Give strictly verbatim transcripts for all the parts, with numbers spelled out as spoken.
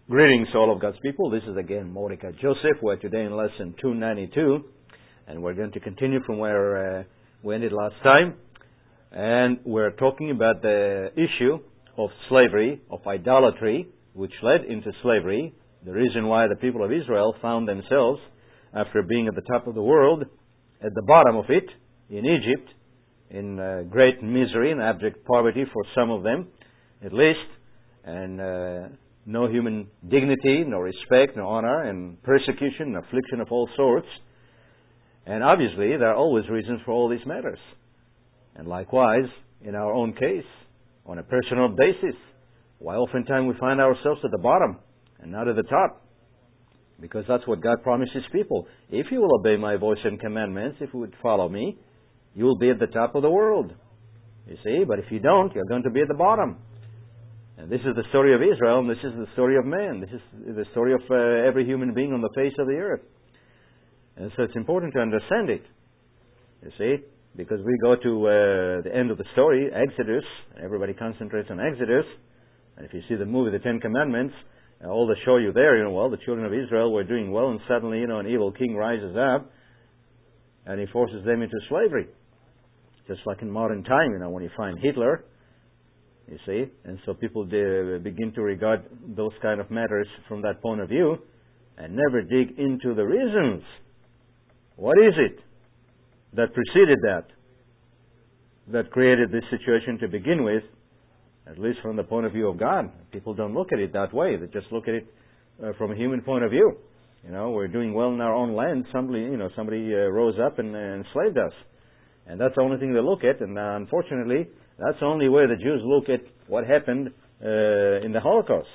Greetings, all of God's people. This is again Mordecai Joseph. We're today in lesson two ninety-two, and we're going to continue from where uh, we ended last time. And we're talking about the issue of slavery, of idolatry, which led into slavery. The reason why the people of Israel found themselves, after being at the top of the world, at the bottom of it, in Egypt, in uh, great misery and abject poverty for some of them, at least, and uh, no human dignity, no respect, no honor, and persecution, and affliction of all sorts. And obviously, there are always reasons for all these matters. And likewise, in our own case, on a personal basis, why oftentimes we find ourselves at the bottom and not at the top. Because that's what God promises people. If you will obey my voice and commandments, if you would follow me, you will be at the top of the world. You see, but if you don't, you're going to be at the bottom. And this is the story of Israel, and this is the story of man. This is the story of uh, every human being on the face of the earth. And so it's important to understand it. You see, because we go to uh, the end of the story, Exodus. Everybody concentrates on Exodus. And if you see the movie, The Ten Commandments, uh, all they show you there, you know, well, the children of Israel were doing well, and suddenly, you know, an evil king rises up, and he forces them into slavery. Just like in modern time, you know, when you find Hitler, you see, and so people de- begin to regard those kind of matters from that point of view and never dig into the reasons. What is it that preceded that, that created this situation to begin with, at least from the point of view of God? People don't look at it that way. They just look at it uh, from a human point of view. You know, we're doing well in our own land. Somebody, you know, somebody uh, rose up and uh, enslaved us. And that's the only thing they look at, and uh, unfortunately, that's the only way the Jews look at what happened uh, in the Holocaust.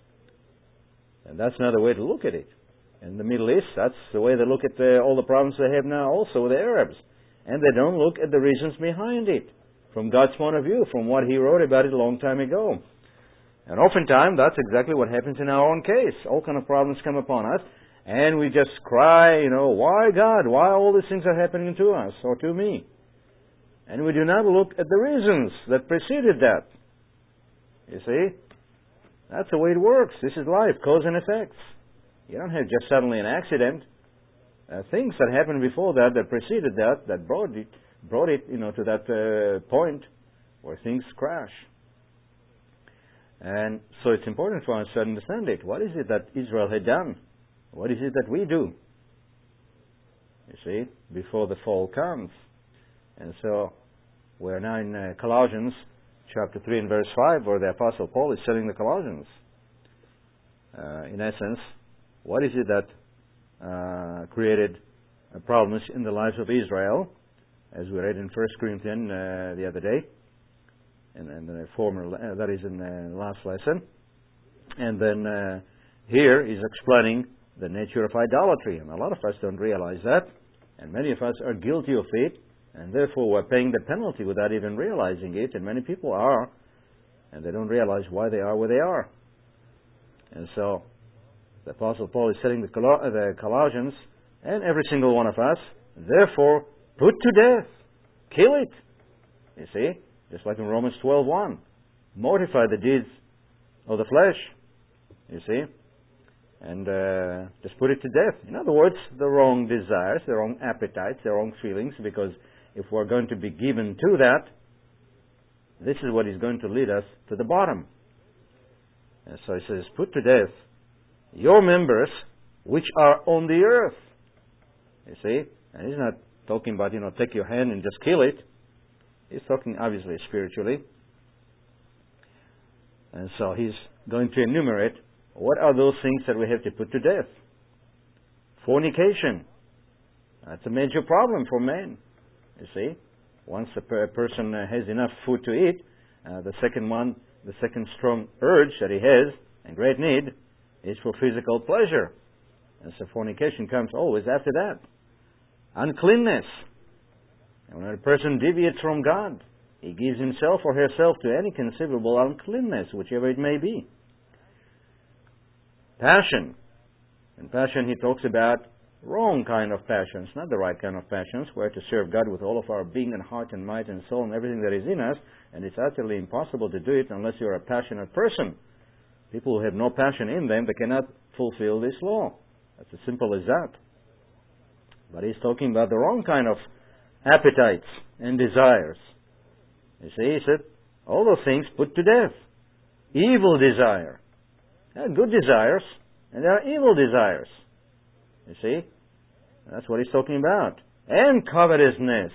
And that's not the way to look at it. In the Middle East, that's the way they look at uh, all the problems they have now also with the Arabs. And they don't look at the reasons behind it, from God's point of view, from what He wrote about it a long time ago. And oftentimes, that's exactly what happens in our own case. All kind of problems come upon us, and we just cry, you know, why God? Why all these things are happening to us or to me? And we do not look at the reasons that preceded that. You see? That's the way it works. This is life, cause and effects. You don't have just suddenly an accident. Uh, things that happened before that, that preceded that, that brought it, brought it, you know, to that uh, point where things crash. And so it's important for us to understand it. What is it that Israel had done? What is it that we do? You see, before the fall comes. And so we're now in uh, Colossians chapter three and verse five, where the Apostle Paul is telling the Colossians, uh, in essence, what is it that uh, created uh, problems in the lives of Israel, as we read in First Corinthians uh, the other day, and, and the former, uh, that is in the last lesson. And then uh, here he's explaining the nature of idolatry, and a lot of us don't realize that, and many of us are guilty of it. And therefore, we're paying the penalty without even realizing it. And many people are, and they don't realize why they are where they are. And so, the Apostle Paul is telling the, Col- the Colossians, and every single one of us, therefore, put to death, kill it. You see, just like in Romans twelve one, mortify the deeds of the flesh. You see, and uh, just put it to death. In other words, the wrong desires, the wrong appetites, the wrong feelings, because if we're going to be given to that, this is what is going to lead us to the bottom. And so he says, put to death your members which are on the earth. You see? And he's not talking about, you know, take your hand and just kill it. He's talking obviously spiritually. And so he's going to enumerate what are those things that we have to put to death. Fornication. That's a major problem for men. You see, once a, per- a person uh, has enough food to eat, uh, the second one, the second strong urge that he has, and great need, is for physical pleasure. And so fornication comes always after that. Uncleanness. And when a person deviates from God, he gives himself or herself to any conceivable uncleanness, whichever it may be. Passion. In passion he talks about wrong kind of passions, not the right kind of passions. We're to serve God with all of our being and heart and might and soul and everything that is in us, and it's utterly impossible to do it unless you're a passionate person. People who have no passion in them, they cannot fulfill this law. That's as simple as that. But he's talking about the wrong kind of appetites and desires. You see, he said, all those things put to death. Evil desire. There are good desires, and there are evil desires. You see? That's what he's talking about. And covetousness.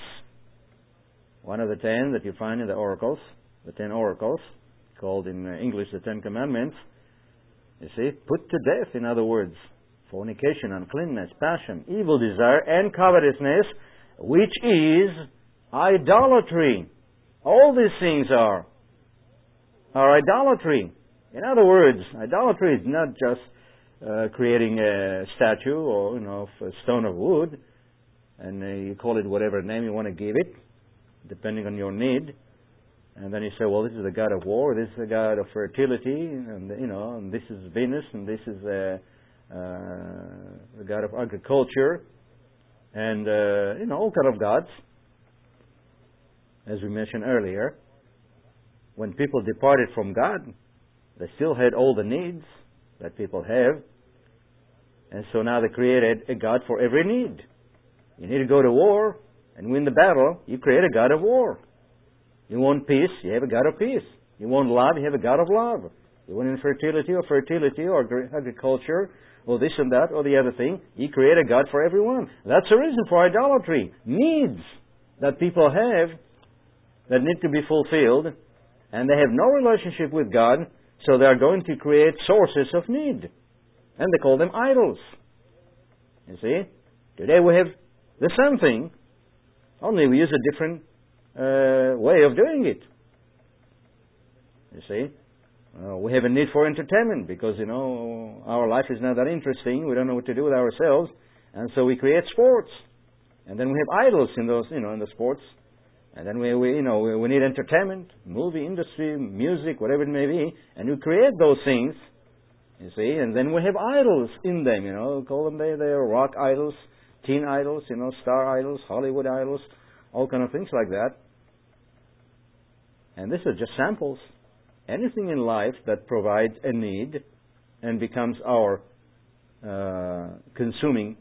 One of the ten that you find in the oracles, the ten oracles, called in English the Ten Commandments. You see, put to death, in other words, fornication, uncleanness, passion, evil desire, and covetousness, which is idolatry. All these things are, are idolatry. In other words, idolatry is not just uh, creating a statue or, you know, a stone of wood, and uh, you call it whatever name you want to give it, depending on your need. And then you say, well, this is the god of war, this is the god of fertility, and, you know, and this is Venus, and this is uh, uh, the god of agriculture, and, uh, you know, all kind of gods. As we mentioned earlier, when people departed from God, they still had all the needs that people have, and so now they created a god for every need. You need to go to war and win the battle, you create a god of war. You want peace, you have a god of peace. You want love, you have a god of love. You want infertility or fertility or agriculture or this and that or the other thing, you create a god for everyone. That's the reason for idolatry. Needs that people have that need to be fulfilled, and they have no relationship with God, so they are going to create sources of need. And they call them idols. You see? Today we have the same thing, only we use a different uh, way of doing it. You see? Uh, we have a need for entertainment because, you know, our life is not that interesting. We don't know what to do with ourselves. And so we create sports. And then we have idols in those, you know, in the sports. And then we, we you know, we, we need entertainment, movie industry, music, whatever it may be. And we create those things, you see. And then we have idols in them, you know. Call them, they, they're rock idols, teen idols, you know, star idols, Hollywood idols, all kind of things like that. And these are just samples. Anything in life that provides a need and becomes our uh, consuming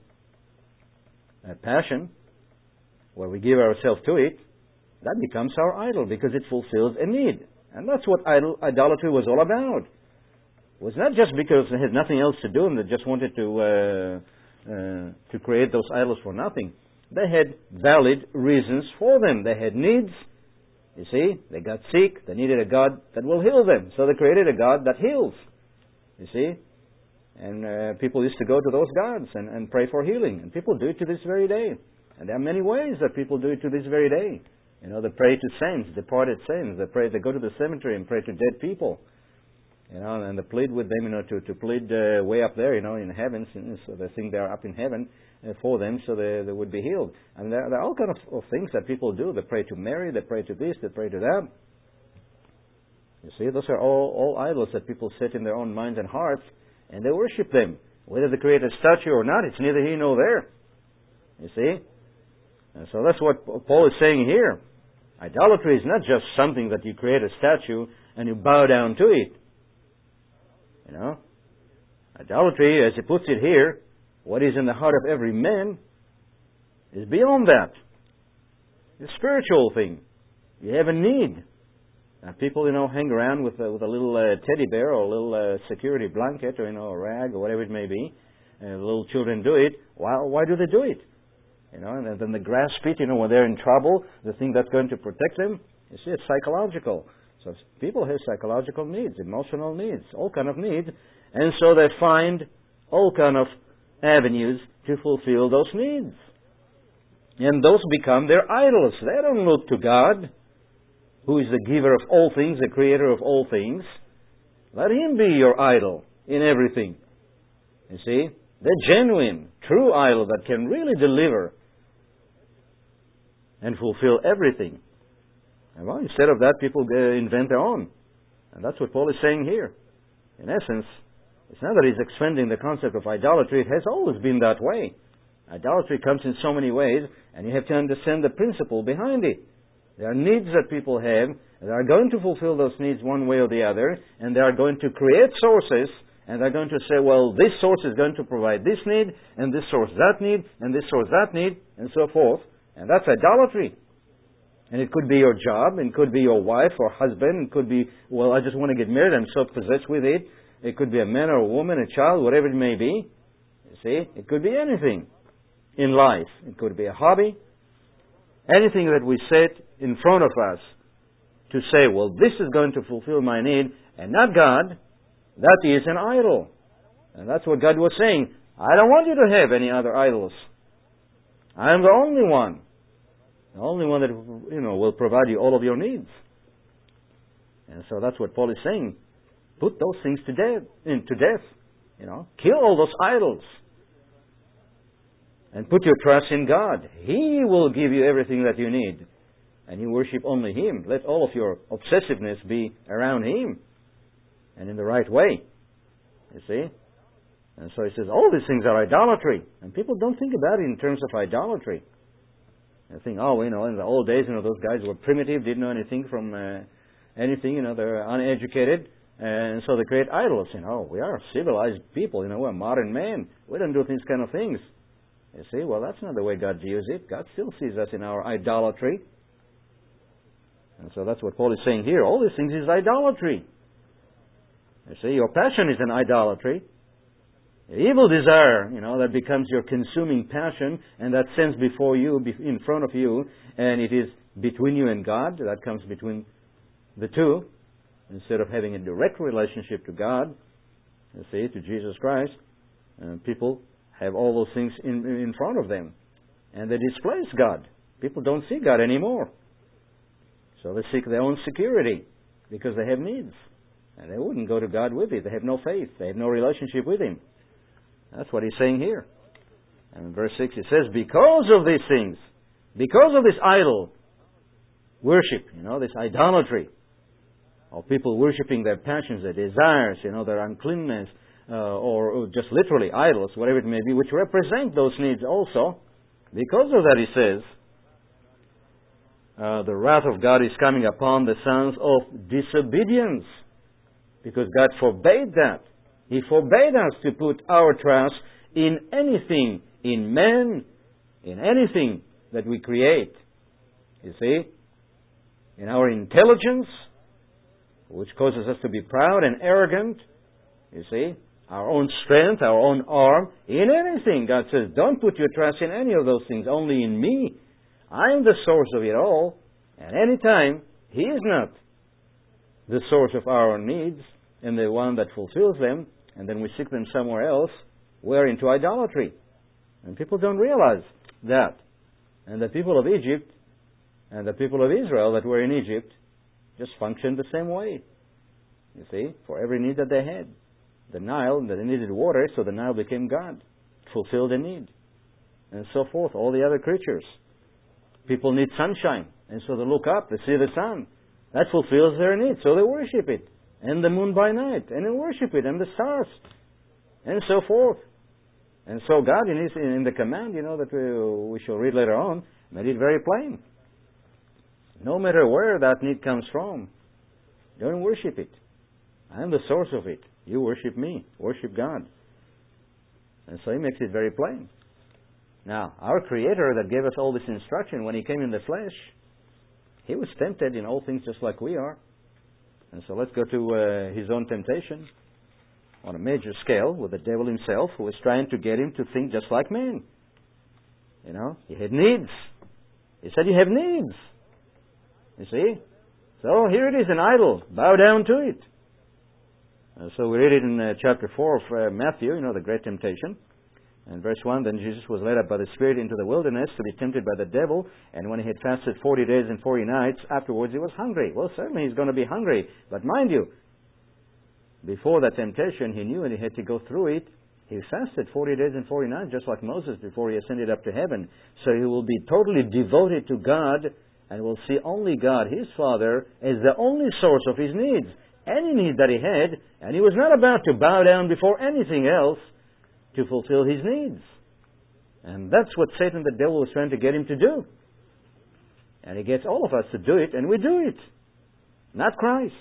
uh, passion, where we give ourselves to it, that becomes our idol because it fulfills a need. And that's what idol, idolatry was all about. It was not just because they had nothing else to do and they just wanted to uh, uh, to create those idols for nothing. They had valid reasons for them. They had needs. You see, they got sick, they needed a God that will heal them. So they created a God that heals. You see? And uh, people used to go to those gods and, and pray for healing. And people do it to this very day. And there are many ways that people do it to this very day. You know, they pray to saints, departed saints. They pray, they go to the cemetery and pray to dead people. You know, and they plead with them, you know, to, to plead uh, way up there, you know, in heaven. So they think they're up in heaven uh, for them, so they, they would be healed. And there, there are all kinds of, of things that people do. They pray to Mary, they pray to this, they pray to that. You see, those are all, all idols that people set in their own minds and hearts, and they worship them. Whether they create a statue or not, it's neither here nor there. You see? And so that's what Paul is saying here. Idolatry is not just something that you create a statue and you bow down to it. You know? Idolatry, as he puts it here, what is in the heart of every man is beyond that. It's a spiritual thing. You have a need. And people, you know, hang around with a, with a little uh, teddy bear or a little uh, security blanket or, you know, a rag or whatever it may be. And little children do it. Why, why do they do it? You know, and then they grasp it, you know, when they're in trouble, the thing that's going to protect them. You see, it's psychological. So people have psychological needs, emotional needs, all kind of needs. And so they find all kind of avenues to fulfill those needs. And those become their idols. They don't look to God, who is the giver of all things, the creator of all things. Let Him be your idol in everything. You see, the genuine, true idol that can really deliver and fulfill everything. And well, instead of that, people invent their own. And that's what Paul is saying here. In essence, it's not that he's expanding the concept of idolatry. It has always been that way. Idolatry comes in so many ways, and you have to understand the principle behind it. There are needs that people have. They are going to fulfill those needs one way or the other, and they are going to create sources, and they're going to say, well, this source is going to provide this need, and this source that need, and this source that need, and so forth. And that's idolatry. And it could be your job, it could be your wife or husband, it could be, well, I just want to get married, I'm so possessed with it. It could be a man or a woman, a child, whatever it may be. You see, it could be anything in life. It could be a hobby. Anything that we set in front of us to say, well, this is going to fulfill my need, and not God, that is an idol. And that's what God was saying. I don't want you to have any other idols. I am the only one. The only one that, you know, will provide you all of your needs. And so that's what Paul is saying. Put those things to death, into death. You know, kill all those idols. And put your trust in God. He will give you everything that you need. And you worship only Him. Let all of your obsessiveness be around Him. And in the right way. You see? And so he says, all these things are idolatry. And people don't think about it in terms of idolatry. They think, oh, you know, in the old days, you know, those guys were primitive, didn't know anything from uh, anything, you know, they're uneducated. And so they create idols. You know, we are civilized people, you know, we're modern men. We don't do these kind of things. You see, well, that's not the way God views it. God still sees us in our idolatry. And so that's what Paul is saying here. All these things is idolatry. You see, your passion is an idolatry. Evil desire, you know, that becomes your consuming passion, and that sends before you, in front of you, and it is between you and God. That comes between the two, instead of having a direct relationship to God, you see, to Jesus Christ. And people have all those things in, in front of them, and they displace God. People don't see God anymore. So they seek their own security, because they have needs. And they wouldn't go to God with it. They have no faith. They have no relationship with Him. That's what he's saying here. And in verse six it says, because of these things, because of this idol worship, you know, this idolatry, of people worshipping their passions, their desires, you know, their uncleanness, uh, or, or just literally idols, whatever it may be, which represent those needs also, because of that, he says, uh, the wrath of God is coming upon the sons of disobedience, because God forbade that. He forbade us to put our trust in anything, in men, in anything that we create. You see? In our intelligence, which causes us to be proud and arrogant. You see? Our own strength, our own arm. In anything, God says, don't put your trust in any of those things, only in me. I am the source of it all. And any time, He is not the source of our needs and the one that fulfills them, and then we seek them somewhere else, we're into idolatry. And people don't realize that. And the people of Egypt and the people of Israel that were in Egypt just functioned the same way. You see, for every need that they had. The Nile, they needed water, so the Nile became God. Fulfilled a need. And so forth, all the other creatures. People need sunshine, and so they look up, they see the sun. That fulfills their need, so they worship it. And the moon by night, and they worship it, and the stars, and so forth. And so God, in, his, in the command, you know, that we, we shall read later on, made it very plain. No matter where that need comes from, don't worship it. I am the source of it. You worship me. Worship God. And so He makes it very plain. Now, our Creator that gave us all this instruction when He came in the flesh, He was tempted in all things just like we are. And so let's go to uh, His own temptation on a major scale with the devil himself, who was trying to get Him to think just like man. You know, He had needs. He said, you have needs. You see? So here it is, an idol. Bow down to it. Uh, so we read it in uh, chapter four of uh, Matthew, you know, the great temptation. And verse one, then Jesus was led up by the Spirit into the wilderness to be tempted by the devil. And when He had fasted forty days and forty nights, afterwards He was hungry. Well, certainly He's going to be hungry. But mind you, before that temptation, He knew and He had to go through it. He fasted forty days and forty nights, just like Moses before he ascended up to heaven. So He will be totally devoted to God and will see only God, His Father, as the only source of His needs. Any need that He had, and He was not about to bow down before anything else to fulfill His needs. And that's what Satan, the devil, was trying to get Him to do. And He gets all of us to do it, and we do it. Not Christ.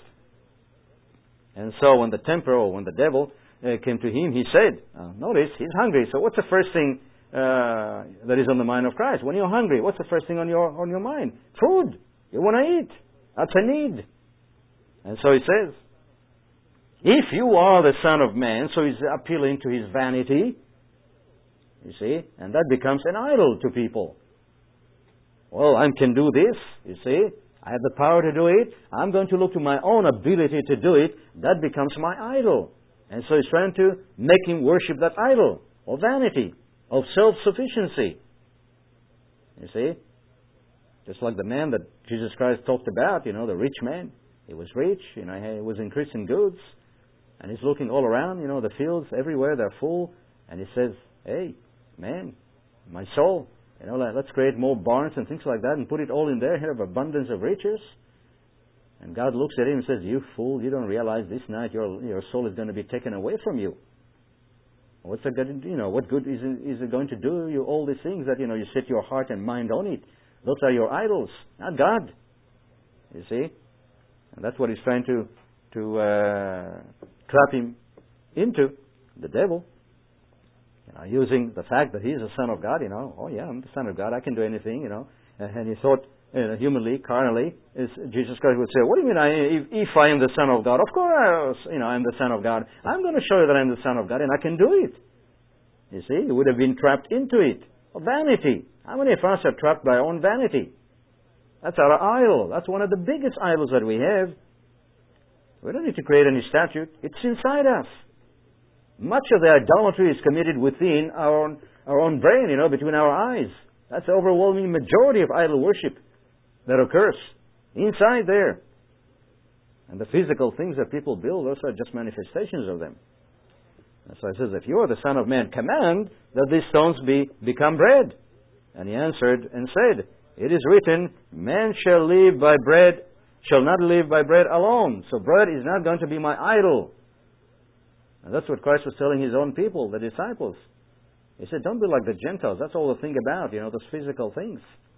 And so when the tempter, or when the devil uh, came to Him, He said, uh, notice, He's hungry. So what's the first thing uh, that is on the mind of Christ? When you're hungry, what's the first thing on your on your mind? Food. You want to eat. That's a need. And so He says, if you are the Son of Man, so He's appealing to His vanity, you see, and that becomes an idol to people. Well, I can do this, you see. I have the power to do it. I'm going to look to my own ability to do it. That becomes my idol. And so He's trying to make him worship that idol of vanity, of self-sufficiency. You see? Just like the man that Jesus Christ talked about, you know, the rich man. He was rich, you know, he was increasing goods. And he's looking all around, you know, the fields everywhere, they're full. And he says, hey, man, my soul, you know, let's create more barns and things like that and put it all in there, have abundance of riches. And God looks at him and says, you fool, you don't realize this night your your soul is going to be taken away from you. What's it going to, you know, what good is it, is it going to do you all these things that, you know, you set your heart and mind on it? Those are your idols, not God. You see? And that's what He's trying to, to uh, trap him into, the devil. You know, using the fact that He's the Son of God, you know. Oh yeah, I'm the Son of God, I can do anything, you know. And he thought, you know, humanly, carnally, is Jesus Christ would say, what do you mean I, if, if I am the Son of God? Of course, you know, I'm the Son of God. I'm going to show you that I'm the Son of God and I can do it. You see, he would have been trapped into it. Vanity. How many of us are trapped by our own vanity? That's our idol. That's one of the biggest idols that we have. We don't need to create any statue. It's inside us. Much of the idolatry is committed within our own, our own brain, you know, between our eyes. That's the overwhelming majority of idol worship that occurs inside there. And the physical things that people build, those are just manifestations of them. And so it says, if you are the Son of Man, command that these stones be become bread. And He answered and said, it is written, man shall live by bread, shall not live by bread alone. So bread is not going to be my idol. And that's what Christ was telling His own people, the disciples. He said, don't be like the Gentiles. That's all they think about, you know, those physical things.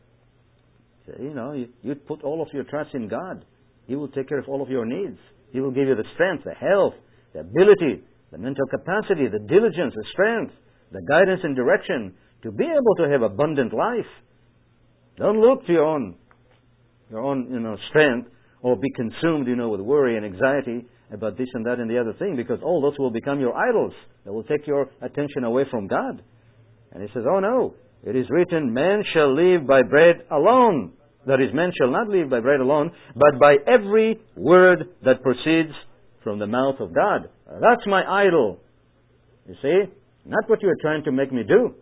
You know, you, you put all of your trust in God. He will take care of all of your needs. He will give you the strength, the health, the ability, the mental capacity, the diligence, the strength, the guidance and direction to be able to have abundant life. Don't look to your own, your own, you know, strength, or be consumed, you know, with worry and anxiety about this and that and the other thing, because all those will become your idols. They will take your attention away from God. And He says, oh no, it is written, man shall live by bread alone. That is, man shall not live by bread alone, but by every word that proceeds from the mouth of God. That's my idol. You see? Not what you are trying to make me do.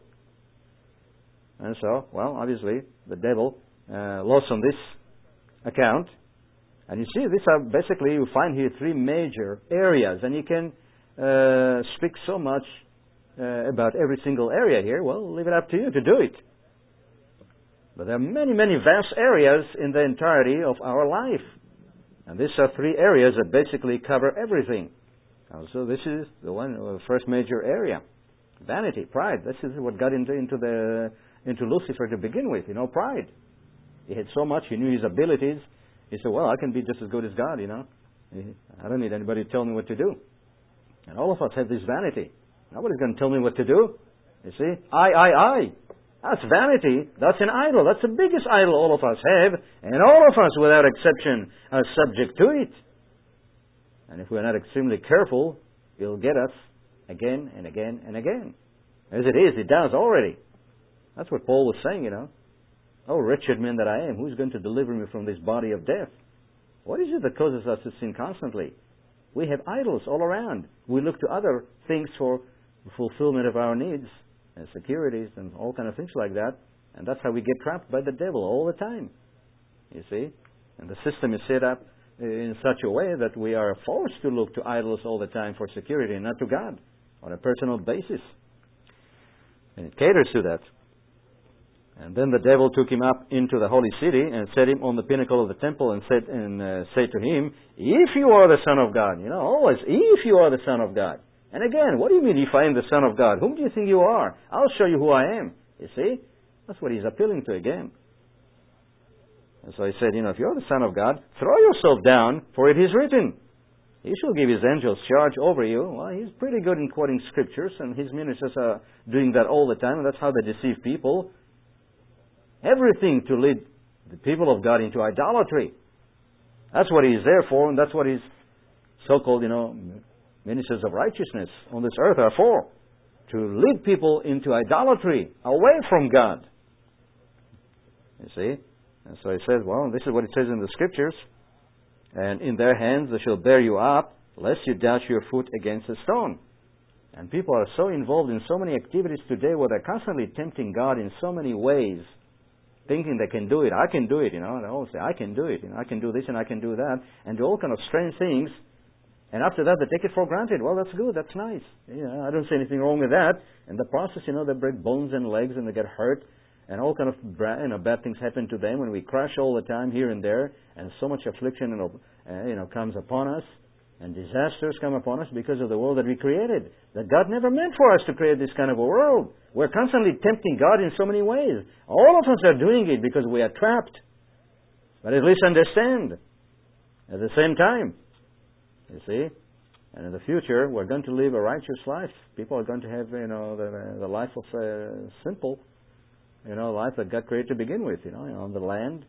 And so, well, obviously, the devil uh, lost on this account. And you see, these are basically, you find here three major areas. And you can uh, speak so much uh, about every single area here. Well, leave it up to you to do it. But there are many, many vast areas in the entirety of our life. And these are three areas that basically cover everything. So this is the one, the first major area. Vanity, pride. This is what got into, into, the, into Lucifer to begin with, you know, pride. He had so much, he knew his abilities. He said, well, I can be just as good as God, you know. I don't need anybody to tell me what to do. And all of us have this vanity. Nobody's going to tell me what to do. You see? I, I, I. That's vanity. That's an idol. That's the biggest idol all of us have. And all of us, without exception, are subject to it. And if we're not extremely careful, it'll get us again and again and again. As it is, it does already. That's what Paul was saying, you know. Oh, wretched man that I am, who's going to deliver me from this body of death? What is it that causes us to sin constantly? We have idols all around. We look to other things for fulfillment of our needs and securities and all kind of things like that. And that's how we get trapped by the devil all the time. You see? And the system is set up in such a way that we are forced to look to idols all the time for security and not to God on a personal basis. And it caters to that. And then the devil took him up into the holy city and set him on the pinnacle of the temple and said and uh, said to him, if you are the Son of God, you know, always, if you are the Son of God. And again, what do you mean if I am the Son of God? Whom do you think you are? I'll show you who I am. You see? That's what he's appealing to again. And so he said, you know, if you're the Son of God, throw yourself down, for it is written, He shall give His angels charge over you. Well, he's pretty good in quoting scriptures, and his ministers are doing that all the time, and that's how they deceive people. Everything to lead the people of God into idolatry. That's what He's there for, and that's what His so-called, you know, ministers of righteousness on this earth are for. To lead people into idolatry, away from God. You see? And so He says, well, this is what it says in the Scriptures. And in their hands they shall bear you up, lest you dash your foot against a stone. And people are so involved in so many activities today where they're constantly tempting God in so many ways, thinking they can do it. I can do it, you know. And they all say, I can do it. You know, I can do this and I can do that. And do all kind of strange things. And after that, they take it for granted. Well, that's good. That's nice. Yeah, I don't see anything wrong with that. In the process, you know, they break bones and legs and they get hurt. And all kind of you know, bad things happen to them. And we crash all the time here and there. And so much affliction and, uh, you know, comes upon us. And disasters come upon us because of the world that we created. That God never meant for us to create this kind of a world. We're constantly tempting God in so many ways. All of us are doing it because we are trapped. But at least understand, at the same time, you see, and in the future, we're going to live a righteous life. People are going to have, you know, the, the life of uh, simple, you know, life that God created to begin with, you know, on the land,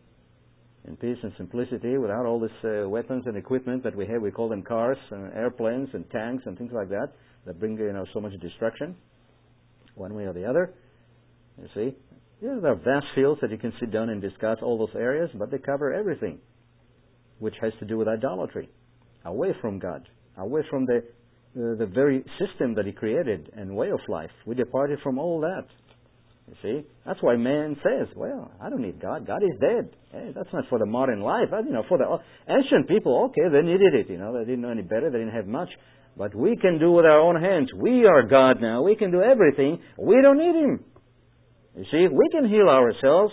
in peace and simplicity, without all these uh, weapons and equipment that we have. We call them cars and airplanes and tanks and things like that, that bring, you know, so much destruction, one way or the other. You see, yeah, there are vast fields that you can sit down and discuss all those areas, but they cover everything, which has to do with idolatry. Away from God, away from the uh, the very system that He created and way of life. We departed from all that. You see, that's why man says, "Well, I don't need God. God is dead." Hey, that's not for the modern life. But, you know, for the ancient people, okay, they needed it. You know, they didn't know any better. They didn't have much. But we can do with our own hands. We are God now. We can do everything. We don't need Him. You see, we can heal ourselves.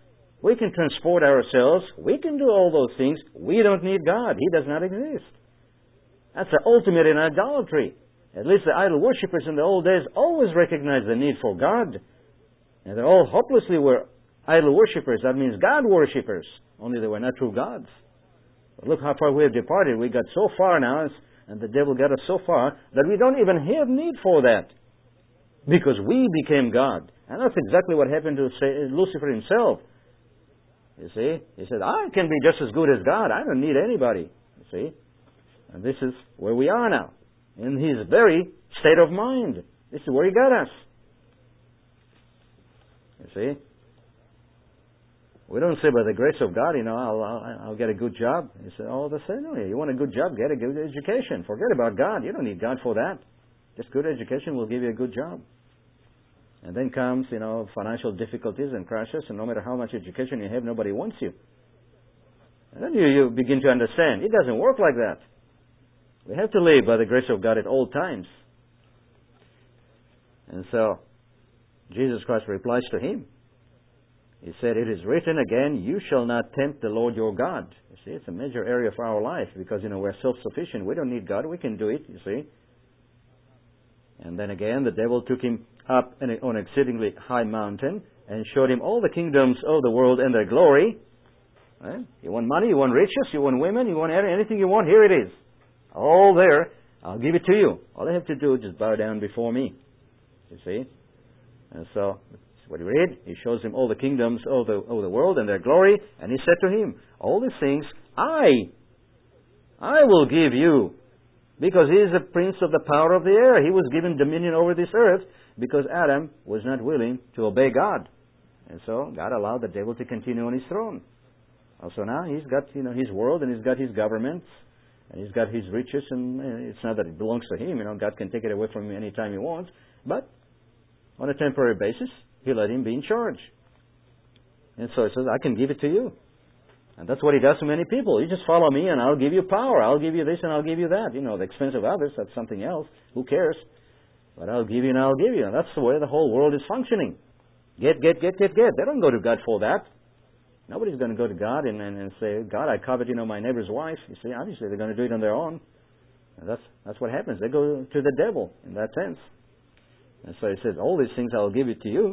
We can transport ourselves. We can do all those things. We don't need God. He does not exist. That's the ultimate in idolatry. At least the idol worshippers in the old days always recognized the need for God. And they all hopelessly were idol worshippers. That means God worshippers. Only they were not true gods. But look how far we have departed. We got so far now, and the devil got us so far, that we don't even have need for that. Because we became God. And that's exactly what happened to Lucifer himself. You see? He said, I can be just as good as God. I don't need anybody. You see? And this is where we are now. In his very state of mind. This is where he got us. You see? We don't say by the grace of God, you know, I'll, I'll, I'll get a good job. You say, oh, they say, no, you want a good job, get a good education. Forget about God. You don't need God for that. Just good education will give you a good job. And then comes, you know, financial difficulties and crashes, and no matter how much education you have, nobody wants you. And then you, you begin to understand, it doesn't work like that. We have to live by the grace of God at all times. And so, Jesus Christ replies to him. He said, it is written again, you shall not tempt the Lord your God. You see, it's a major area for our life because, you know, we're self-sufficient. We don't need God. We can do it, you see. And then again, the devil took him up on an exceedingly high mountain and showed him all the kingdoms of the world and their glory. Right? You want money, you want riches, you want women, you want anything you want, here it is. All there, I'll give it to you. All I have to do is just bow down before me. You see? And so, what he read, he shows him all the kingdoms of the, of the world and their glory, and he said to him, all these things, I, I will give you. Because he is the prince of the power of the air. He was given dominion over this earth because Adam was not willing to obey God. And so God allowed the devil to continue on his throne. Also now he's got, you know, his world and he's got his government and he's got his riches, and it's not that it belongs to him. You know, God can take it away from him anytime he wants. But on a temporary basis, he let him be in charge. And so he says, I can give it to you. And that's what he does to many people. You just follow me and I'll give you power. I'll give you this and I'll give you that. You know, the expense of others, that's something else. Who cares? But I'll give you and I'll give you. And that's the way the whole world is functioning. Get, get, get, get, get. They don't go to God for that. Nobody's going to go to God and, and, and say, God, I covet, you know, my neighbor's wife. You see, obviously they're going to do it on their own. And that's, that's what happens. They go to the devil in that sense. And so he says, all these things I'll give it to you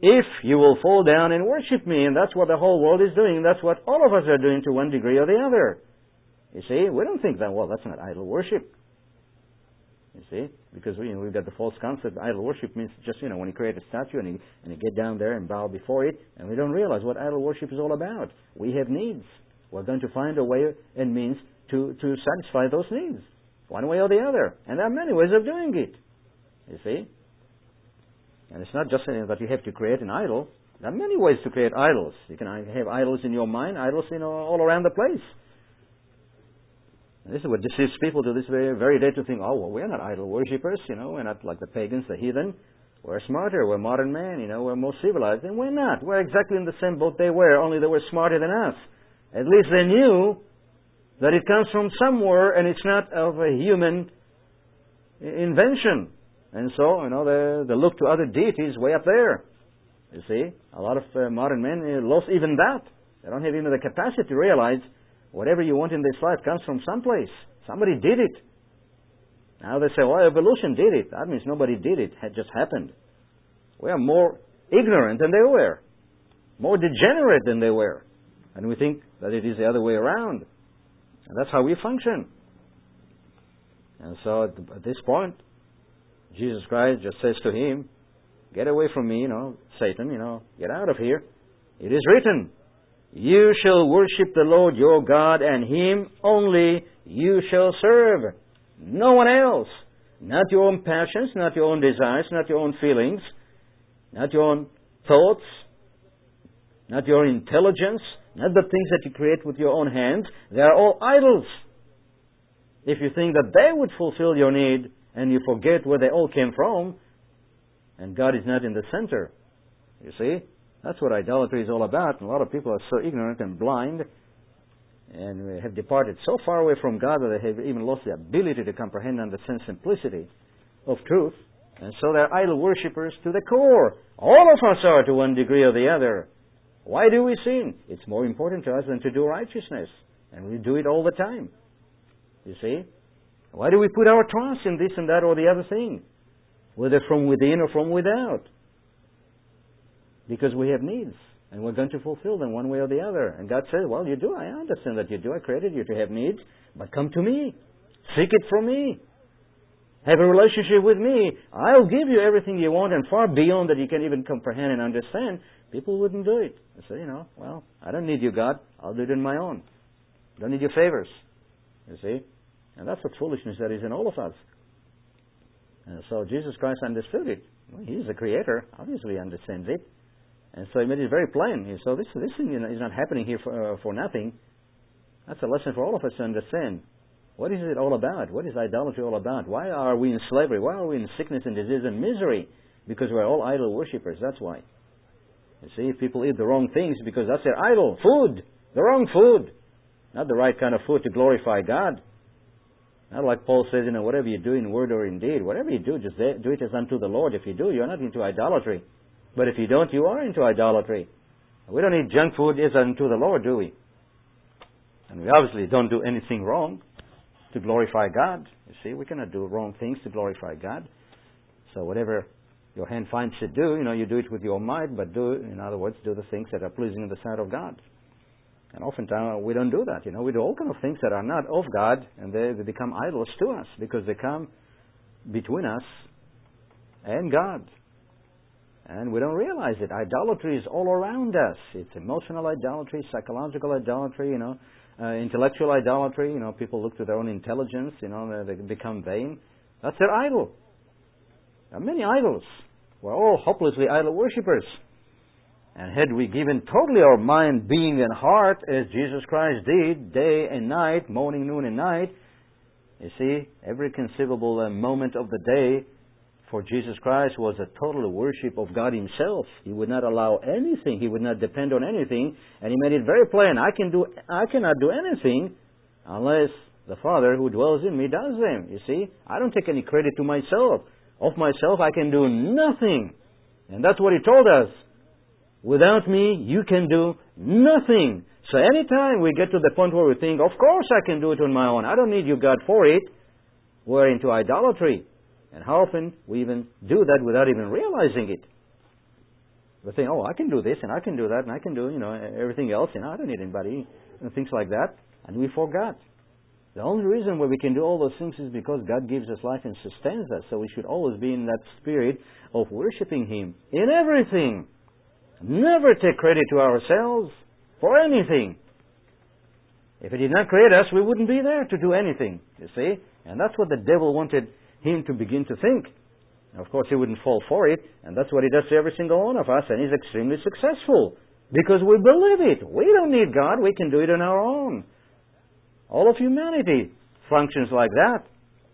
if you will fall down and worship me. And that's what the whole world is doing. That's what all of us are doing to one degree or the other. You see, we don't think that, well, that's not idol worship. You see, because we, you know, we've got the false concept. Idol worship means just, you know, when you create a statue and you, and you get down there and bow before it, and we don't realize what idol worship is all about. We have needs. We're going to find a way and means to, to satisfy those needs, one way or the other. And there are many ways of doing it. You see? And it's not just that you have to create an idol. There are many ways to create idols. You can have idols in your mind, idols, you know, all around the place. And this is what deceives people to this very, very day, to think, oh, well, we're not idol worshippers, you know, we're not like the pagans, the heathen. We're smarter, we're modern men, you know, we're more civilized. And we're not. We're exactly in the same boat they were, only they were smarter than us. At least they knew that it comes from somewhere and it's not of a human invention. And so, you know, they, they look to other deities way up there. You see, a lot of uh, modern men uh, lost even that. They don't have even the capacity to realize whatever you want in this life comes from someplace. Somebody did it. Now they say, well, evolution did it. That means nobody did it. It just happened. We are more ignorant than they were. More degenerate than they were. And we think that it is the other way around. And that's how we function. And so at, at this point, Jesus Christ just says to him, get away from me, you know, Satan, you know, get out of here. It is written, you shall worship the Lord your God, and Him only you shall serve. No one else. Not your own passions, not your own desires, not your own feelings, not your own thoughts, not your intelligence, not the things that you create with your own hands. They are all idols. If you think that they would fulfill your need, and you forget where they all came from, and God is not in the center. You see? That's what idolatry is all about. And a lot of people are so ignorant and blind and have departed so far away from God that they have even lost the ability to comprehend and understand simplicity of truth. And so they're idol worshippers to the core. All of us are to one degree or the other. Why do we sin? It's more important to us than to do righteousness. And we do it all the time. You see? Why do we put our trust in this and that or the other thing? Whether from within or from without. Because we have needs, and we're going to fulfill them one way or the other. And God says, well, you do. I understand that you do. I created you to have needs, but come to me. Seek it from me. Have a relationship with me. I'll give you everything you want, and far beyond that you can even comprehend and understand. People wouldn't do it. They say, you know, well, I don't need you, God. I'll do it on my own. I don't need your favors. You see? And that's the foolishness that is in all of us. And so Jesus Christ understood it. Well, He's the Creator. Obviously He understands it. And so He made it very plain. So this, this thing, you know, is not happening here for, uh, for nothing. That's a lesson for all of us to understand. What is it all about? What is idolatry all about? Why are we in slavery? Why are we in sickness and disease and misery? Because we're all idol worshippers. That's why. You see, if people eat the wrong things because that's their idol. Food. The wrong food. Not the right kind of food to glorify God. Not like Paul says, you know, whatever you do in word or in deed, whatever you do, just do it as unto the Lord. If you do, you're not into idolatry. But if you don't, you are into idolatry. We don't eat junk food as unto the Lord, do we? And we obviously don't do anything wrong to glorify God. You see, we cannot do wrong things to glorify God. So whatever your hand finds to do, you know, you do it with your might, but do, in other words, do the things that are pleasing in the sight of God. And oftentimes we don't do that. You know, we do all kinds of things that are not of God, and they, they become idols to us because they come between us and God. And we don't realize it. Idolatry is all around us. It's emotional idolatry, psychological idolatry, you know, uh, intellectual idolatry. You know, people look to their own intelligence, you know, they, they become vain. That's their idol. There are many idols. We're all hopelessly idol worshippers. And had we given totally our mind, being, and heart, as Jesus Christ did, day and night, morning, noon, and night, you see, every conceivable uh, moment of the day for Jesus Christ was a total worship of God Himself. He would not allow anything. He would not depend on anything. And He made it very plain. I can do, I cannot do anything unless the Father who dwells in me does them. You see, I don't take any credit to myself. Of myself, I can do nothing. And that's what He told us. Without me, you can do nothing. So anytime we get to the point where we think, of course I can do it on my own. I don't need you, God, for it. We're into idolatry. And how often we even do that without even realizing it. They think, oh, I can do this, and I can do that, and I can do, you know, everything else, you know, I don't need anybody, and things like that. And we forgot. The only reason why we can do all those things is because God gives us life and sustains us. So we should always be in that spirit of worshiping Him in everything. Never take credit to ourselves for anything. If He did not create us, we wouldn't be there to do anything, you see. And that's what the devil wanted him to begin to think. Of course, he wouldn't fall for it, and that's what he does to every single one of us, and he's extremely successful, because we believe it. We don't need God, we can do it on our own. All of humanity functions like that.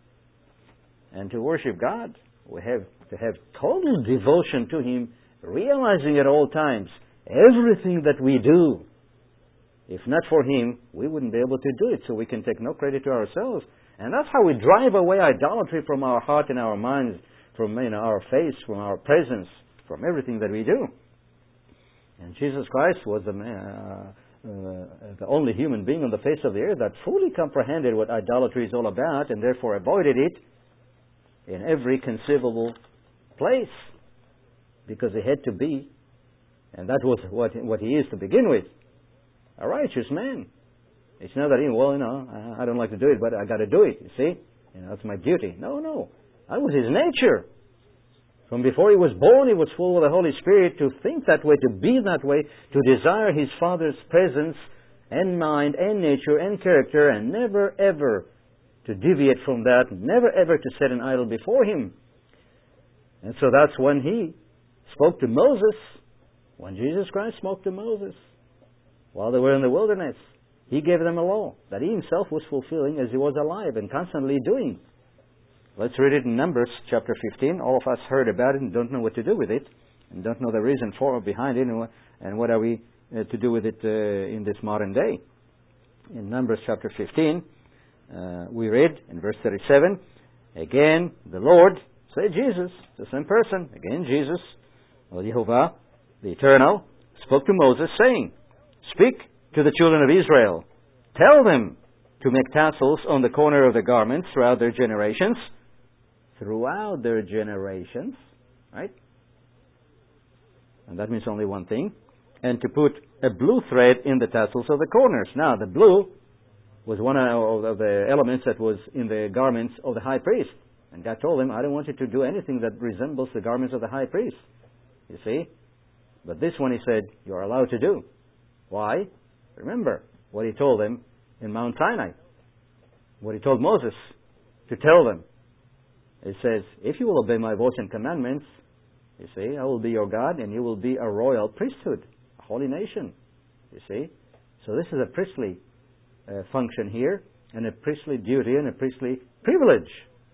And to worship God, we have to have total devotion to Him, realizing at all times everything that we do. If not for Him, we wouldn't be able to do it, so we can take no credit to ourselves. And that's how we drive away idolatry from our heart and our minds, from you know, our face, from our presence, from everything that we do. And Jesus Christ was the, uh, uh, the only human being on the face of the earth that fully comprehended what idolatry is all about, and therefore avoided it in every conceivable place, because he had to be, and that was what, what he is to begin with, a righteous man. It's not that, well, you know, I don't like to do it, but I got to do it, you see. You know, that's my duty. No, no. That was his nature. From before he was born, he was full of the Holy Spirit to think that way, to be that way, to desire his Father's presence and mind and nature and character, and never ever to deviate from that, never ever to set an idol before him. And so that's when he spoke to Moses, when Jesus Christ spoke to Moses, while they were in the wilderness. He gave them a law that he himself was fulfilling as he was alive and constantly doing. Let's read it in Numbers chapter fifteen. All of us heard about it and don't know what to do with it, and don't know the reason for or behind it, and what, and what are we uh, to do with it uh, in this modern day. In Numbers chapter fifteen, uh, we read in verse thirty-seven, again, the Lord, say Jesus, the same person, again Jesus, or Jehovah, the Eternal, spoke to Moses, saying, speak to the children of Israel, tell them to make tassels on the corner of the garments throughout their generations, throughout their generations, right? And that means only one thing, and to put a blue thread in the tassels of the corners. Now, the blue was one of the elements that was in the garments of the high priest. And God told him, I don't want you to do anything that resembles the garments of the high priest. You see? But this one he said, you're allowed to do. Why? Remember what he told them in Mount Sinai. What he told Moses to tell them. It says, if you will obey my voice and commandments, you see, I will be your God, and you will be a royal priesthood, a holy nation. You see? So this is a priestly uh, function here, and a priestly duty, and a priestly privilege.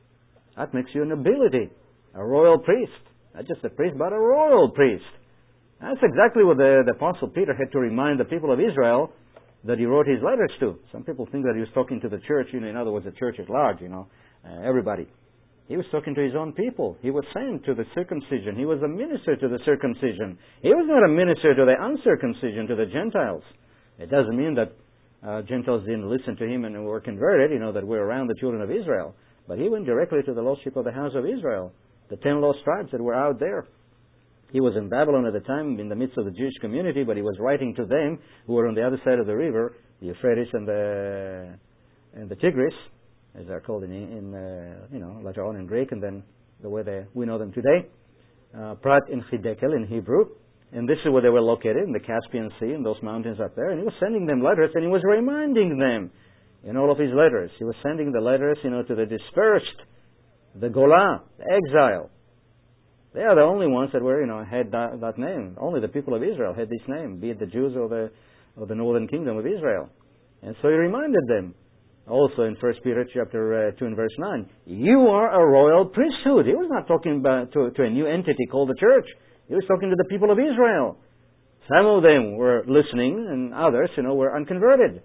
That makes you a nobility, a royal priest. Not just a priest, but a royal priest. That's exactly what the, the Apostle Peter had to remind the people of Israel that he wrote his letters to. Some people think that he was talking to the church, you know, in other words, the church at large, you know, uh, everybody. He was talking to his own people. He was sent to the circumcision. He was a minister to the circumcision. He was not a minister to the uncircumcision, to the Gentiles. It doesn't mean that uh, Gentiles didn't listen to him and were converted, you know, that we're around the children of Israel. But he went directly to the lordship of the house of Israel, the ten lost tribes that were out there. He was in Babylon at the time, in the midst of the Jewish community, but he was writing to them who were on the other side of the river, the Euphrates and the and the Tigris, as they're called in, in uh, you know, later on in Greek, and then the way they, we know them today. Uh, Prat in Chidekel in Hebrew, and this is where they were located, in the Caspian Sea, in those mountains up there. And he was sending them letters, and he was reminding them in all of his letters. He was sending the letters, you know, to the dispersed, the Golah, the exile. They are the only ones that were, you know, had that, that name. Only the people of Israel had this name, be it the Jews or the or the northern kingdom of Israel. And so he reminded them, also in First Peter chapter uh, two and verse nine, you are a royal priesthood. He was not talking about to, to a new entity called the church. He was talking to the people of Israel. Some of them were listening, and others, you know, were unconverted,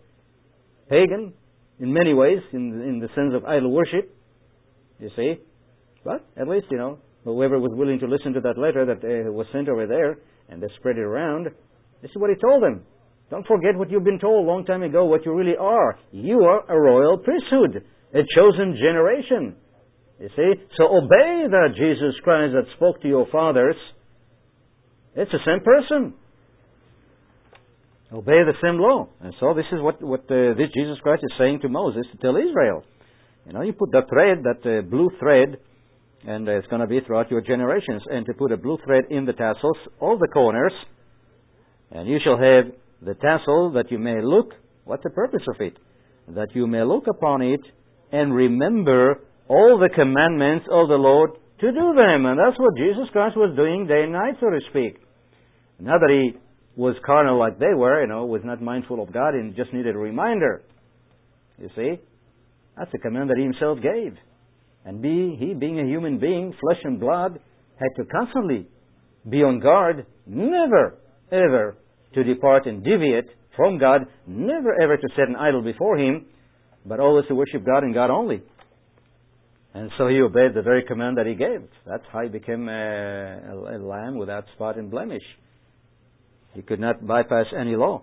pagan in many ways, in in the sense of idol worship. You see, but at least, you know, whoever was willing to listen to that letter that uh, was sent over there, and they spread it around, this is what he told them. Don't forget what you've been told a long time ago, what you really are. You are a royal priesthood, a chosen generation. You see? So obey that Jesus Christ that spoke to your fathers It's the same person. Obey the same law. And so this is what, what uh, this Jesus Christ is saying to Moses to tell Israel. You know, you put that thread, that uh, blue thread, and uh, it's going to be throughout your generations, and to put a blue thread in the tassels, all the corners, and you shall have the tassel that you may look. What's the purpose of it? That you may look upon it and remember all the commandments of the Lord to do them. And that's what Jesus Christ was doing day and night, so to speak. Not that he was carnal like they were, you know, was not mindful of God and just needed a reminder. You see? That's the command that he himself gave. And be, he, being a human being, flesh and blood, had to constantly be on guard, never, ever to depart and deviate from God, never ever to set an idol before him, but always to worship God and God only. And so he obeyed the very command that he gave. That's how he became a, a, a lamb without spot and blemish. He could not bypass any law.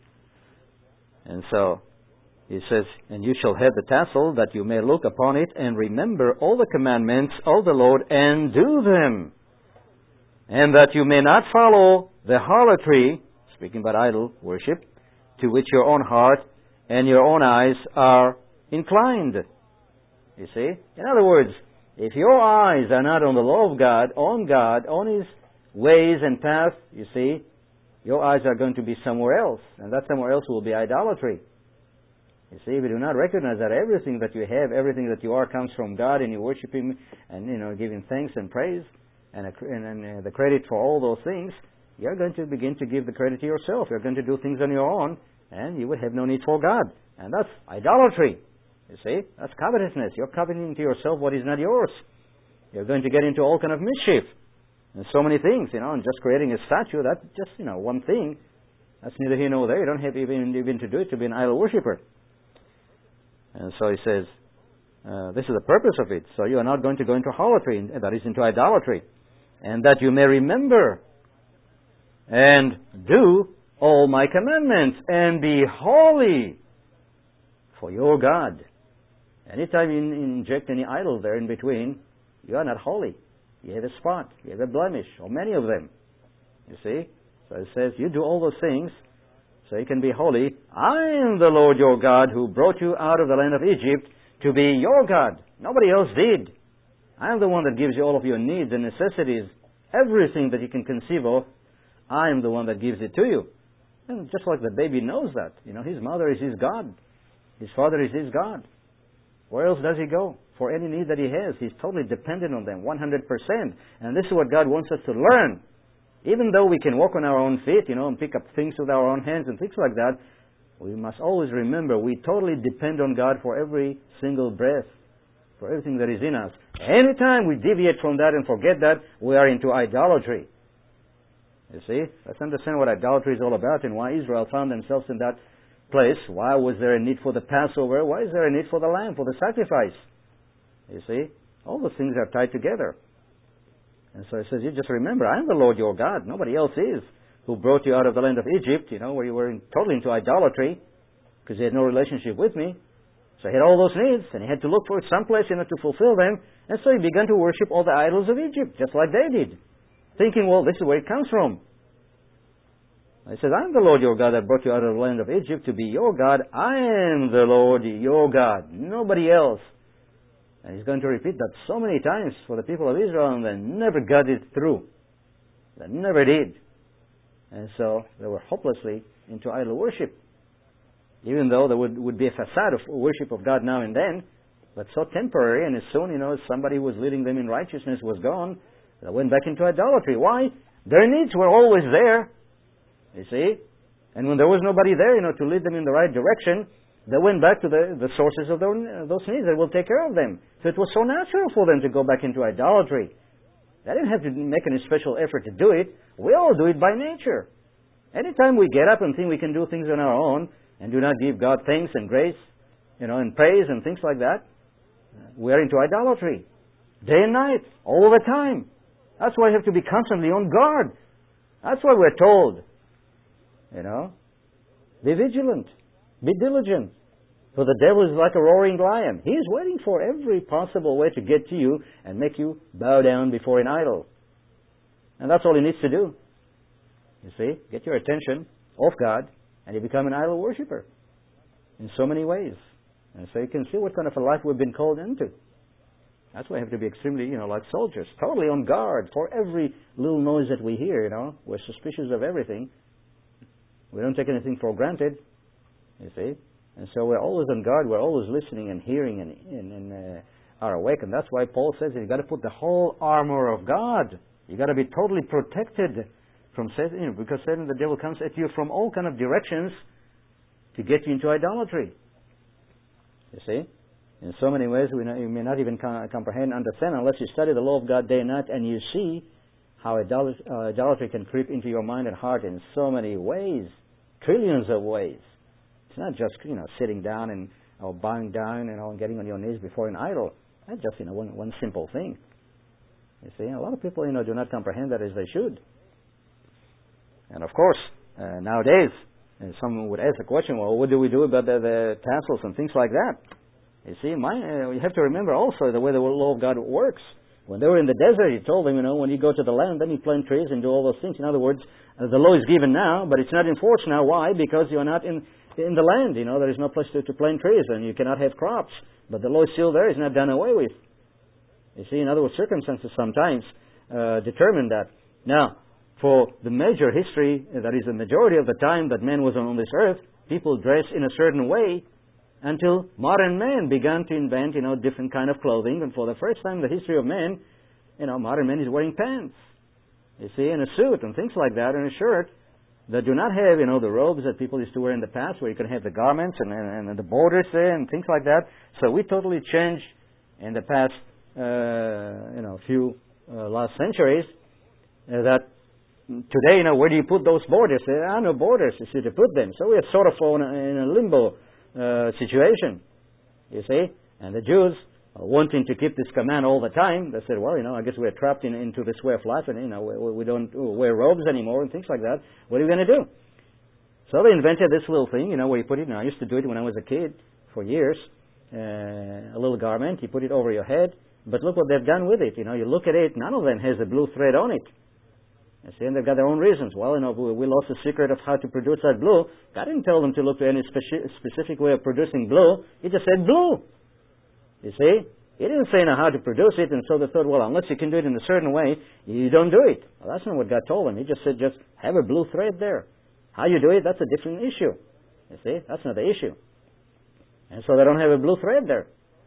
And so he says, and you shall have the tassel that you may look upon it and remember all the commandments of the Lord and do them. And that you may not follow the harlotry, speaking about idol worship, to which your own heart and your own eyes are inclined. You see? In other words, if your eyes are not on the law of God, on God, on His ways and paths, you see, your eyes are going to be somewhere else. And that somewhere else will be idolatry. You see, we do not recognize that everything that you have, everything that you are comes from God, and you worship Him and, you know, give Him thanks and praise and, a, and, and uh, the credit for all those things, you're going to begin to give the credit to yourself. You're going to do things on your own, and you would have no need for God. And that's idolatry. You see, that's covetousness. You're coveting to yourself what is not yours. You're going to get into all kind of mischief and so many things, you know, and just creating a statue, that's just, you know, one thing. That's neither here nor there. You don't have even, even to do it to be an idol worshiper. And so he says, uh, this is the purpose of it. So you are not going to go into harlotry, that is into idolatry. And that you may remember and do all my commandments and be holy for your God. Anytime you inject any idol there in between, you are not holy. You have a spot, you have a blemish, or many of them. You see? So it says, you do all those things so you can be holy. I am the Lord your God who brought you out of the land of Egypt to be your God. Nobody else did. I am the one that gives you all of your needs and necessities, everything that you can conceive of. I am the one that gives it to you. And just like the baby knows that, you know, his mother is his God. His father is his God. Where else does he go? For any need that he has, he's totally dependent on them, one hundred percent. And this is what God wants us to learn. Even though we can walk on our own feet, you know, and pick up things with our own hands and things like that, we must always remember we totally depend on God for every single breath, for everything that is in us. Anytime we deviate from that and forget that, we are into idolatry. You see? Let's understand what idolatry is all about and why Israel found themselves in that place. Why was there a need for the Passover? Why is there a need for the lamb, for the sacrifice? You see? All those things are tied together. And so it says, you just remember, I am the Lord your God. Nobody else is. Who brought you out of the land of Egypt, you know, where you were in, totally into idolatry, because you had no relationship with me. So he had all those needs, and he had to look for someplace, you know, to fulfill them. And so he began to worship all the idols of Egypt, just like they did, thinking, well, this is where it comes from. He says, I am the Lord your God that brought you out of the land of Egypt to be your God. I am the Lord your God, nobody else. And he's going to repeat that so many times for the people of Israel, and they never got it through. They never did. And so they were hopelessly into idol worship. Even though there would, would be a facade of worship of God now and then, but so temporary, and as soon, you know, somebody who was leading them in righteousness was gone, they went back into idolatry. Why? Their needs were always there. You see? And when there was nobody there, you know, to lead them in the right direction, they went back to the, the sources of their, those needs that will take care of them. So it was so natural for them to go back into idolatry. They didn't have to make any special effort to do it. We all do it by nature. Anytime we get up and think we can do things on our own and do not give God thanks and grace, you know, and praise and things like that, we are into idolatry. Day and night, all the time. That's why we have to be constantly on guard. That's why we're told, you know, be vigilant. Be diligent, for the devil is like a roaring lion. He is waiting for every possible way to get to you and make you bow down before an idol. And that's all he needs to do. You see? Get your attention off God, and you become an idol worshiper in so many ways. And so you can see what kind of a life we've been called into. That's why we have to be extremely, you know, like soldiers, totally on guard for every little noise that we hear, you know. We're suspicious of everything. We don't take anything for granted, you see. And so we're always on guard. We're always listening and hearing and, and, and uh, are awake. And that's why Paul says you've got to put the whole armor of God. You've got to be totally protected from Satan, you know, because Satan, the devil, comes at you from all kind of directions to get you into idolatry. You see? In so many ways we, not, we may not even com- comprehend and understand unless you study the law of God day and night and you see how idolat- uh, idolatry can creep into your mind and heart in so many ways, trillions of ways. It's not just, you know, sitting down and or bowing down and all, getting on your knees before an idol. That's just, you know, one, one simple thing. You see, a lot of people, you know, do not comprehend that as they should. And of course, uh, nowadays, uh, someone would ask the question, well, what do we do about the, the tassels and things like that? You see, my, uh, you have to remember also the way the law of God works. When they were in the desert, He told them, you know, when you go to the land, then you plant trees and do all those things. In other words, uh, the law is given now, but it's not enforced now. Why? Because you're not in in the land. You know, there is no place to, to plant trees, and you cannot have crops. But the law is still there. It's not done away with. You see, in other words, circumstances sometimes uh, determine that. Now, for the major history, that is the majority of the time that man was on this earth, people dressed in a certain way until modern man began to invent, you know, different kind of clothing. And for the first time in the history of man, you know, modern man is wearing pants, you see, and a suit and things like that, and a shirt that do not have, you know, the robes that people used to wear in the past, where you can have the garments and, and, and the borders there and things like that. So we totally changed in the past, uh, you know, few uh, last centuries uh, that today, you know, where do you put those borders? There are no borders, you see, to put them. So we're sort of in a, in a limbo uh, situation, you see. And the Jews, uh, wanting to keep this command all the time, they said, well, you know, I guess we're trapped in, into this way of life, and, you know, we, we don't wear robes anymore and things like that. What are we going to do? So they invented this little thing, you know, where you put it, and I used to do it when I was a kid for years, uh, a little garment, you put it over your head. But look what they've done with it. You know, you look at it, none of them has a blue thread on it. You see, and they've got their own reasons. Well, you know, we lost the secret of how to produce that blue. God didn't tell them to look to any speci- specific way of producing blue. He just said blue. You see? He didn't say now how to produce it, and so they thought, well, unless you can do it in a certain way, you don't do it. Well, that's not what God told them. He just said, just have a blue thread there. How you do it, that's a different issue. You see? That's not the issue. And so they don't have a blue thread there.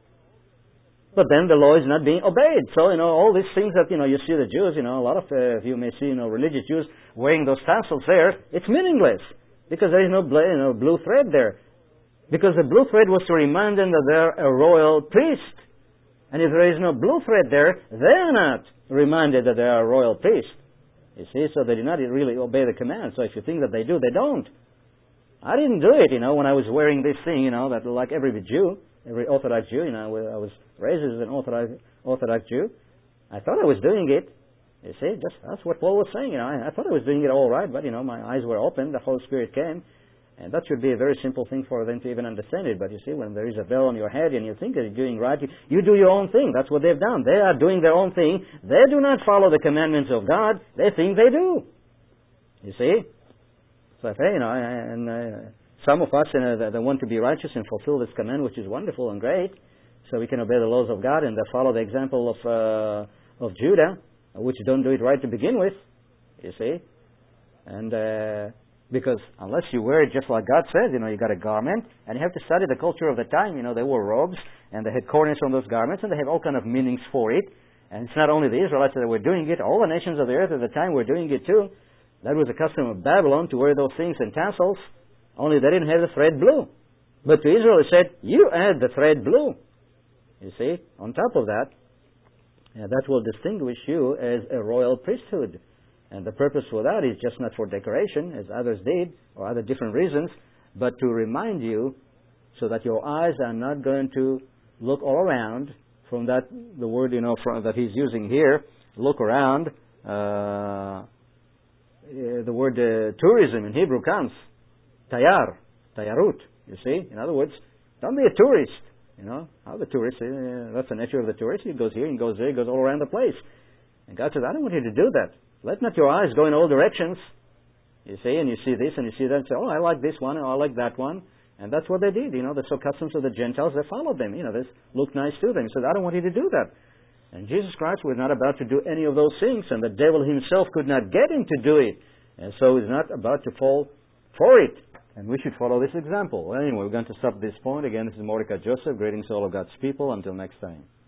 But then the law is not being obeyed. So, you know, all these things that, you know, you see the Jews, you know, a lot of uh, you may see, you know, religious Jews wearing those tassels there, it's meaningless. Because there is no bl- you know, blue thread there. Because the blue thread was to remind them that they're a royal priest. And if there is no blue thread there, they're not reminded that they are a royal priest. You see, so they do not really obey the command. So if you think that they do, they don't. I didn't do it, you know, when I was wearing this thing, you know, that like every Jew, every Orthodox Jew, you know, I was raised as an Orthodox, Orthodox Jew. I thought I was doing it. You see, just that's what Paul was saying. You know, I, I thought I was doing it all right, but you know, my eyes were open. The Holy Spirit came, and that should be a very simple thing for them to even understand it. But you see, when there is a veil on your head and you think that you're doing right, you, you do your own thing. That's what they've done. They are doing their own thing. They do not follow the commandments of God. They think they do. You see. So, you know, and uh, some of us, you know, they, they want to be righteous and fulfill this command, which is wonderful and great, so we can obey the laws of God and they follow the example of uh, of Judah, which don't do it right to begin with, you see. And uh, because unless you wear it just like God says, you know, you got a garment, and you have to study the culture of the time. You know, they wore robes, and they had corners on those garments, and they have all kind of meanings for it. And it's not only the Israelites that were doing it; all the nations of the earth at the time were doing it too. That was the custom of Babylon, to wear those things and tassels, only they didn't have the thread blue. But to Israel it said, you add the thread blue. You see, on top of that, yeah, that will distinguish you as a royal priesthood. And the purpose for that is just not for decoration, as others did, or other different reasons, but to remind you so that your eyes are not going to look all around from that, the word, you know, from, that he's using here, look around, uh, Uh, the word uh, tourism in Hebrew comes, tayar, tayarut, you see. In other words, don't be a tourist, you know. How the tourist, uh, that's the nature of the tourist. He goes here, he goes there, he goes all around the place. And God says, I don't want you to do that. Let not your eyes go in all directions. You see, and you see this, and you see that, and say, oh, I like this one, or I like that one. And that's what they did. You know, they saw customs of the Gentiles, they followed them. You know, this looked nice to them. He said, I don't want you to do that. And Jesus Christ was not about to do any of those things, and the devil himself could not get him to do it. And so he's not about to fall for it. And we should follow this example. Well, anyway, we're going to stop at this point. Again, this is Mordecai Joseph. Greetings to all of God's people. Until next time.